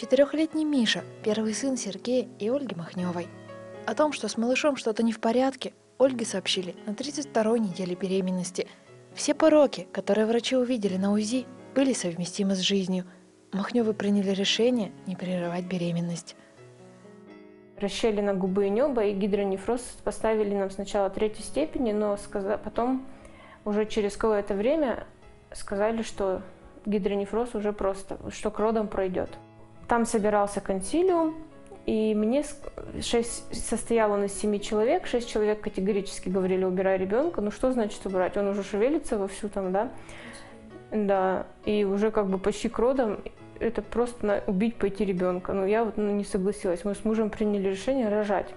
4-летний Миша – первый сын Сергея и Ольги Махневой. О том, что с малышом что-то не в порядке, Ольге сообщили на 32-й неделе беременности. Все пороки, которые врачи увидели на УЗИ, были совместимы с жизнью. Махневы приняли решение не прерывать беременность. Расщелина губы и неба и гидронефроз поставили нам сначала 3-й степени, но потом уже через какое-то время сказали, что гидронефроз уже просто, что к родам пройдет. Там собирался консилиум, и состоял он из 7 человек, 6 человек категорически говорили: убирай ребенка. Ну что значит убирать? Он уже шевелится вовсю там, да? Да, и уже как бы почти к родам, это просто убить, пойти ребенка. Но я не согласилась. Мы с мужем приняли решение рожать.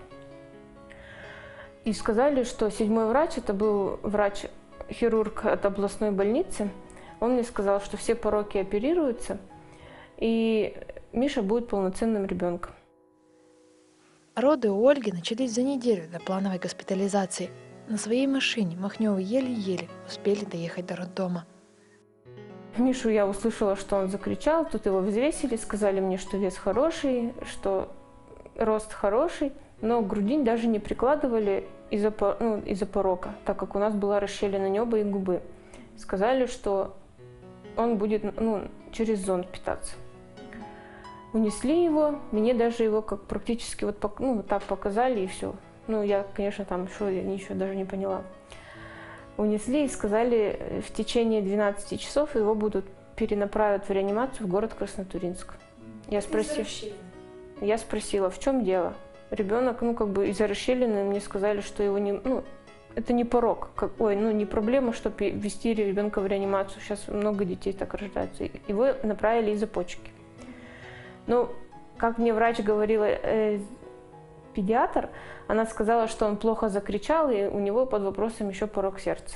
И сказали, что 7-й врач, это был врач-хирург от областной больницы, он мне сказал, что все пороки оперируются, и Миша будет полноценным ребенком. Роды у Ольги начались за неделю до плановой госпитализации. На своей машине Махневы еле-еле успели доехать до роддома. Мишу я услышала, что он закричал, тут его взвесили, сказали мне, что вес хороший, что рост хороший, но грудинь даже не прикладывали из-за порока, так как у нас была расщелина неба и губы. Сказали, что он будет через зонд питаться. Унесли его, мне даже его как практически так показали, и все. Я, конечно, там я ничего даже не поняла. Унесли и сказали, в течение 12 часов его будут перенаправить в реанимацию в город Краснотурьинск. Я спросила, в чем дело? Ребенок, из-за расщелины мне сказали, что его это не порок, не проблема, чтобы ввести ребенка в реанимацию. Сейчас много детей так рождаются. Его направили из-за почки. Как мне врач говорила, педиатр, она сказала, что он плохо закричал, и у него под вопросом еще порок сердца.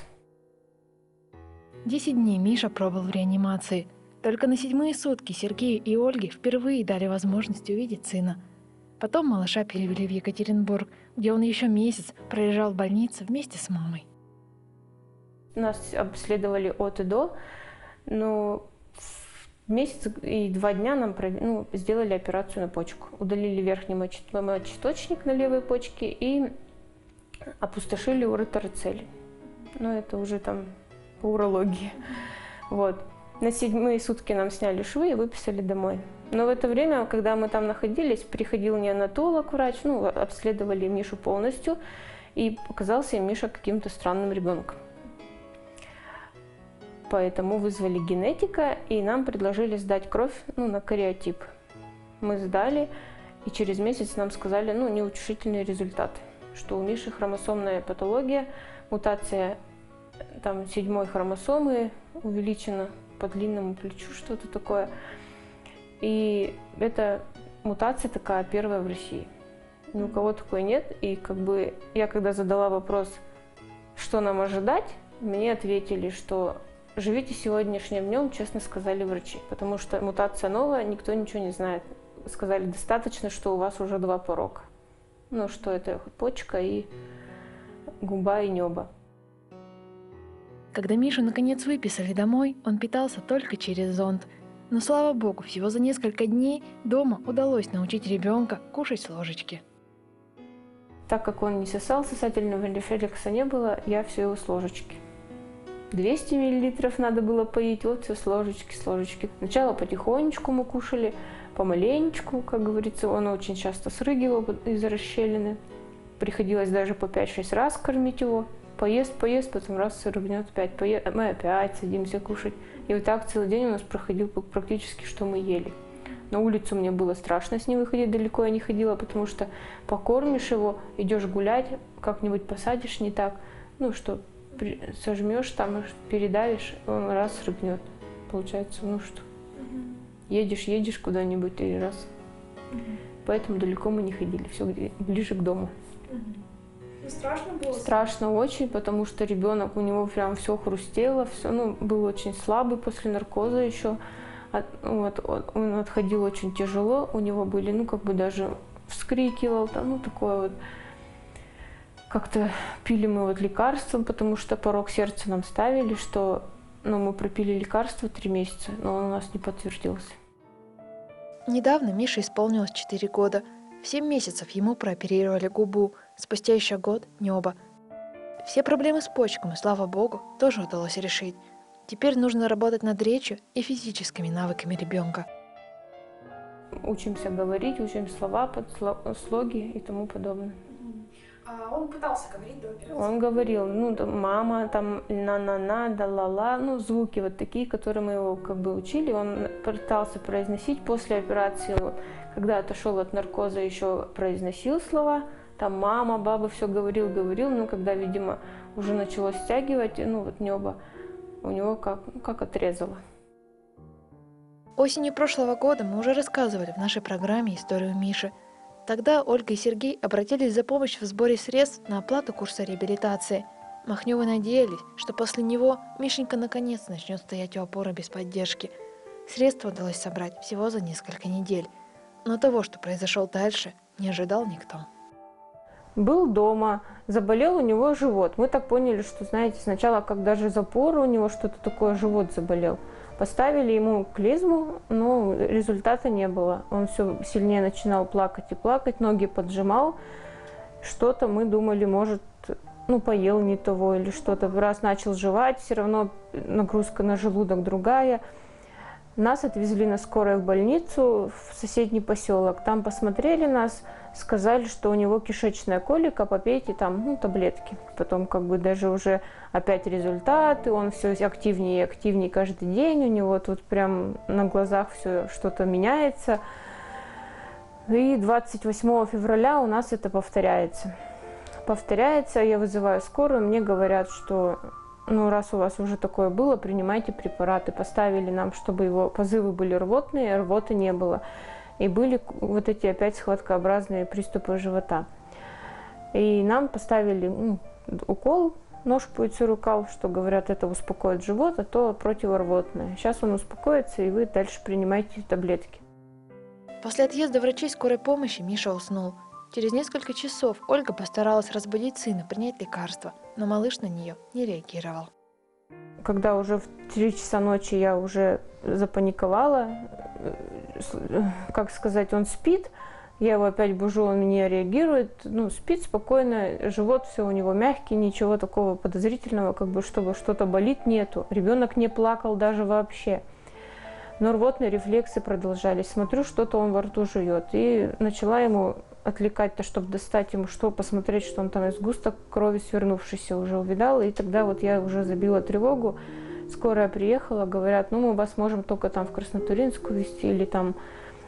10 дней Миша пробыл в реанимации. Только на 7-е сутки Сергею и Ольге впервые дали возможность увидеть сына. Потом малыша перевели в Екатеринбург, где он еще месяц пролежал в больнице вместе с мамой. Нас обследовали от и до, но месяц и 2 дня нам сделали операцию на почку. Удалили верхний мочеточник на левой почке и опустошили уретероцели. Это уже там по урологии. На 7-е сутки нам сняли швы и выписали домой. Но в это время, когда мы там находились, приходил неонатолог, врач, обследовали Мишу полностью, и показался Миша каким-то странным ребенком. Поэтому вызвали генетика, и нам предложили сдать кровь на кариотип. Мы сдали, и через месяц нам сказали неутешительные результаты, что у Миши хромосомная патология, мутация 7-й хромосомы увеличена по длинному плечу, что-то такое. И эта мутация такая первая в России. Ни у кого такой нет. И я когда задала вопрос, что нам ожидать, мне ответили, что живите сегодняшним днем, честно сказали врачи, потому что мутация новая, никто ничего не знает. Сказали, достаточно, что у вас уже 2 порока. Что это почка и губа и небо. Когда Мишу наконец выписали домой, он питался только через зонд. Но, слава богу, всего за несколько дней дома удалось научить ребенка кушать с ложечки. Так как он не сосал, сосательного рефлекса не было, я все его с ложечки. 200 мл надо было поить, все с ложечки. Сначала потихонечку мы кушали, помаленечку, как говорится, он очень часто срыгивал из-за расщелины. Приходилось даже по 5-6 раз кормить его. Поест, потом раз срыгнет, мы опять садимся кушать. И так целый день у нас проходил практически, что мы ели. На улицу мне было страшно с ним выходить, далеко я не ходила, потому что покормишь его, идешь гулять, как-нибудь посадишь не так, что сожмешь там, передавишь, он раз срыгнет. Получается, что едешь куда-нибудь и раз. Поэтому далеко мы не ходили, все ближе к дому. Страшно было? Страшно очень, потому что ребенок, у него прям все хрустело, все, был очень слабый после наркоза еще. Он отходил очень тяжело, у него были, даже вскрикивал, такое Как-то пили мы лекарства, потому что порок сердца нам ставили, что мы пропили лекарство 3 месяца, но он у нас не подтвердился. Недавно Мише исполнилось 4 года. В 7 месяцев ему прооперировали губу, спустя еще год – небо. Все проблемы с почками, слава богу, тоже удалось решить. Теперь нужно работать над речью и физическими навыками ребенка. Учимся говорить, учим слова, слоги и тому подобное. А он пытался говорить до операции? Он говорил, ну, там, мама, там, на-на-на, да-ла-ла, ну, звуки вот такие, которые мы его как бы учили, он пытался произносить после операции. Когда отошел от наркоза, еще произносил слова, там, мама, баба, все говорил, но когда, видимо, уже начало стягивать, ну, вот небо, у него как отрезало. Осенью прошлого года мы уже рассказывали в нашей программе историю Миши. Тогда Ольга и Сергей обратились за помощью в сборе средств на оплату курса реабилитации. Махнёвы надеялись, что после него Мишенька наконец начнет стоять у опоры без поддержки. Средства удалось собрать всего за несколько недель. Но того, что произошло дальше, не ожидал никто. Был дома, заболел у него живот. Мы так поняли, что, знаете, сначала, как даже запор у него что-то такое, живот заболел. Поставили ему клизму, но результата не было. Он все сильнее начинал плакать и плакать, ноги поджимал. Что-то мы думали, может, ну, поел не того или что-то. Раз начал жевать, все равно нагрузка на желудок другая. Нас отвезли на скорой в больницу в соседний поселок. Там посмотрели нас, сказали, что у него кишечная колика, попейте там, ну, таблетки. Потом как бы даже уже опять результаты, он все активнее и активнее каждый день, у него тут прям на глазах все что-то меняется. И 28 февраля у нас это повторяется. Я вызываю скорую, мне говорят, что ну, раз у вас уже такое было, принимайте препараты. Поставили нам, чтобы его позывы были рвотные, рвоты не было. И были вот эти опять схваткообразные приступы живота. И нам поставили укол, нож пуицерукал, что говорят, это успокоит живот, а то противорвотное. Сейчас он успокоится, и вы дальше принимайте таблетки. После отъезда врачей скорой помощи Миша уснул. Через несколько часов Ольга постаралась разбудить сына, принять лекарство, но малыш на нее не реагировал. Когда уже в 3 часа ночи я уже запаниковала, как сказать, он спит, я его опять бужу, он не реагирует, ну, спит спокойно, живот все у него мягкий, ничего такого подозрительного, как бы чтобы что-то болит, нету. Ребенок не плакал даже вообще. Но рвотные рефлексы продолжались. Смотрю, что-то он во рту жует. И начала ему отвлекать-то, чтобы достать ему, что посмотреть, что он там из сгусток крови свернувшийся уже увидал. И тогда вот я уже забила тревогу. Скорая приехала, говорят, ну мы вас можем только там в Краснотуринск увезти или там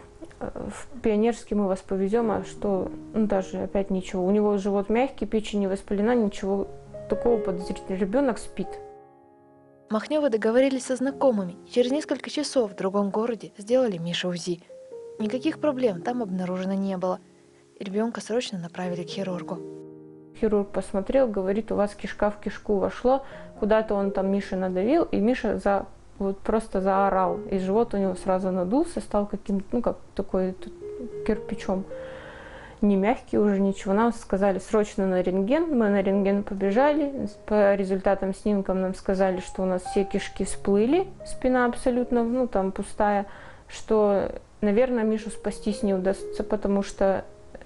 в Пионерский мы вас повезем, а что, ну даже опять ничего. У него живот мягкий, печень не воспалена, ничего такого подозрительного. Ребенок спит. Махнёвы договорились со знакомыми и через несколько часов в другом городе сделали Мише УЗИ. Никаких проблем там обнаружено не было. Ребенка срочно направили к хирургу. Хирург посмотрел, говорит, у вас кишка в кишку вошло, куда-то он там Мише надавил, и Миша вот просто заорал. И живот у него сразу надулся, стал каким-то, ну как такой кирпичом. Не мягкий уже, ничего. Нам сказали срочно на рентген. Мы на рентген побежали. По результатам снимкам нам сказали, что у нас все кишки всплыли, спина абсолютно, ну там пустая, что, наверное, Мишу спастись не удастся, потому что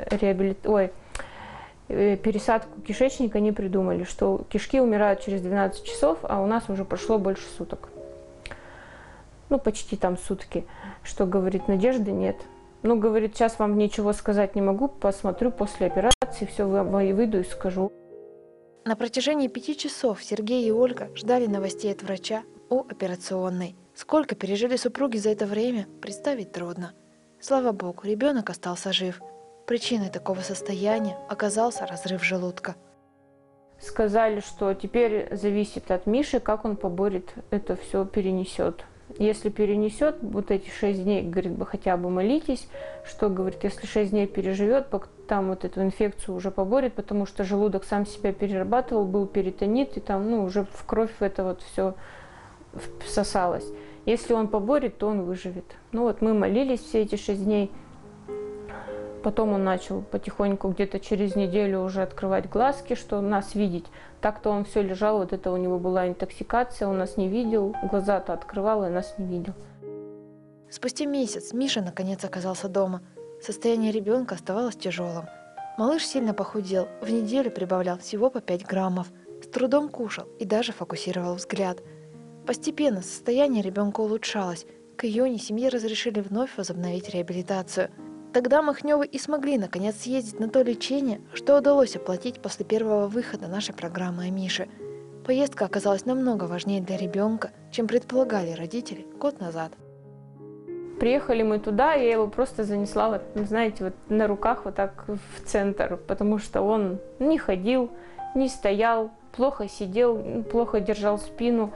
пересадку кишечника не придумали, что кишки умирают через 12 часов, а у нас уже прошло больше суток. Ну, почти там сутки. Что, говорит, надежды нет. Ну, говорит, сейчас вам ничего сказать не могу, посмотрю после операции, все, выйду и скажу. На протяжении 5 часов Сергей и Ольга ждали новостей от врача о операционной. Сколько пережили супруги за это время, представить трудно. Слава богу, ребенок остался жив. Причиной такого состояния оказался разрыв желудка. Сказали, что теперь зависит от Миши, как он поборет это все, перенесет. Если перенесет вот эти 6 дней, говорит, хотя бы молитесь, что, говорит, если 6 дней переживет, там вот эту инфекцию уже поборет, потому что желудок сам себя перерабатывал, был перитонит, и там, ну, уже в кровь это вот все всосалось. Если он поборет, то он выживет. Ну вот мы молились все эти 6 дней. Потом он начал потихоньку где-то через неделю уже открывать глазки, что нас видеть. Так-то он все лежал, вот это у него была интоксикация, он нас не видел, глаза-то открывал и нас не видел. Спустя месяц Миша наконец оказался дома. Состояние ребенка оставалось тяжелым. Малыш сильно похудел, в неделю прибавлял всего по 5 граммов, с трудом кушал и даже фокусировал взгляд. Постепенно состояние ребенка улучшалось. К июню семье разрешили вновь возобновить реабилитацию. Тогда Махнёвы и смогли наконец съездить на то лечение, что удалось оплатить после первого выхода нашей программы о Мише. Поездка оказалась намного важнее для ребенка, чем предполагали родители год назад. Приехали мы туда, я его просто занесла, вот, знаете, вот на руках вот так в центр, потому что он не ходил, не стоял, плохо сидел, плохо держал спину,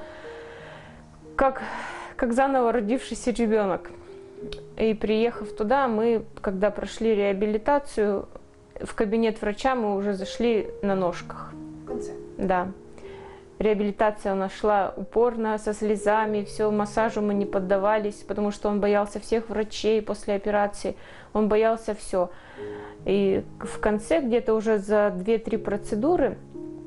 как заново родившийся ребенок. И приехав туда, мы, когда прошли реабилитацию, в кабинет врача мы уже зашли на ножках. В конце. Да. Реабилитация у нас шла упорно, со слезами, все, массажу мы не поддавались, потому что он боялся всех врачей после операции, он боялся все. И в конце, где-то уже за 2-3 процедуры,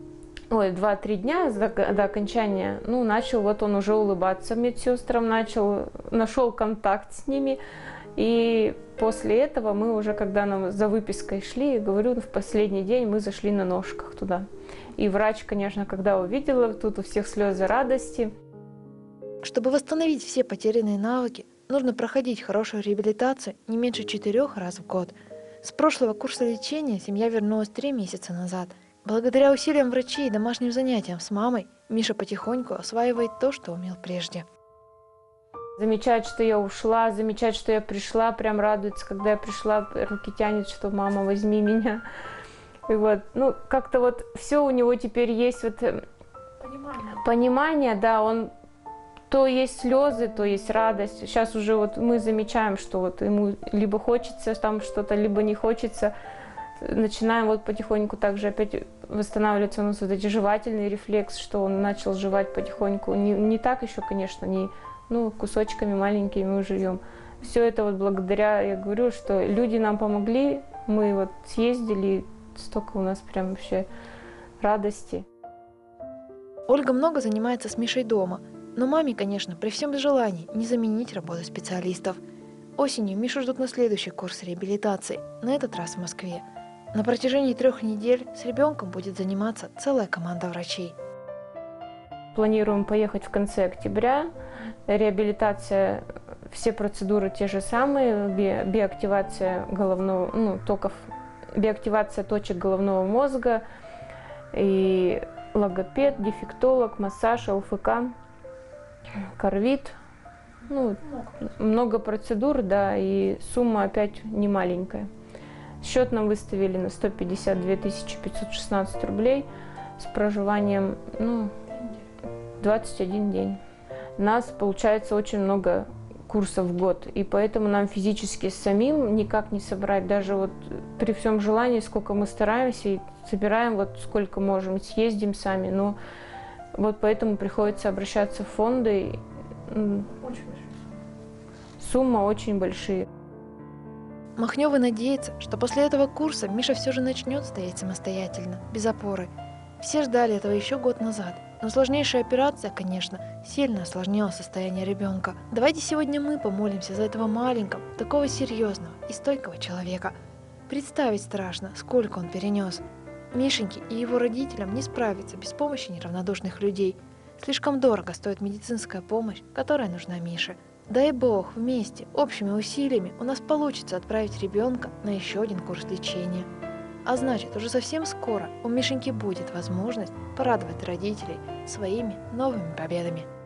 2-3 дня до окончания, начал вот он уже улыбаться медсестрам, нашел контакт с ними. И после этого мы уже, когда нам за выпиской шли, говорю, в последний день мы зашли на ножках туда. И врач, конечно, когда увидела, тут у всех слезы радости. Чтобы восстановить все потерянные навыки, нужно проходить хорошую реабилитацию не меньше 4 раз в год. С прошлого курса лечения семья вернулась 3 месяца назад. Благодаря усилиям врачей и домашним занятиям с мамой, Миша потихоньку осваивает то, что умел прежде. Замечает, что я ушла, замечает, что я пришла, прям радуется, когда я пришла, руки тянет, что мама, возьми меня. И вот, как-то вот все у него теперь есть вот понимание, да, он то есть слезы, то есть радость. Сейчас уже вот мы замечаем, что вот ему либо хочется там что-то, либо не хочется. Начинаем вот потихоньку также опять восстанавливаться у нас вот эти жевательный рефлекс, что он начал жевать потихоньку. Не так еще, конечно, не кусочками маленькими мы жуем. Все это вот благодаря, я говорю, что люди нам помогли, мы вот съездили, столько у нас прям вообще радости. Ольга много занимается с Мишей дома, но маме, конечно, при всем желании не заменить работу специалистов. Осенью Мишу ждут на следующий курс реабилитации, на этот раз в Москве. На протяжении 3 недель с ребенком будет заниматься целая команда врачей. Планируем поехать в конце октября. Реабилитация, все процедуры те же самые, биоактивация биоактивация точек головного мозга, и логопед, дефектолог, массаж, ЛФК, корвит. Много процедур, да, и сумма опять не маленькая. Счет нам выставили на 152 516 рублей с проживанием 21 день. Нас, получается, очень много курсов в год, и поэтому нам физически самим никак не собрать, даже вот при всем желании, сколько мы стараемся и собираем, вот сколько можем, съездим сами, но вот поэтому приходится обращаться в фонды. Сумма очень большие. Махнёвы надеются, что после этого курса Миша все же начнет стоять самостоятельно, без опоры. Все ждали этого еще год назад, но сложнейшая операция, конечно, сильно осложнила состояние ребенка. Давайте сегодня мы помолимся за этого маленького, такого серьезного и стойкого человека. Представить страшно, сколько он перенес. Мишеньке и его родителям не справиться без помощи неравнодушных людей. Слишком дорого стоит медицинская помощь, которая нужна Мише. Дай Бог, вместе, общими усилиями у нас получится отправить ребенка на еще один курс лечения. А значит, уже совсем скоро у Мишеньки будет возможность порадовать родителей своими новыми победами.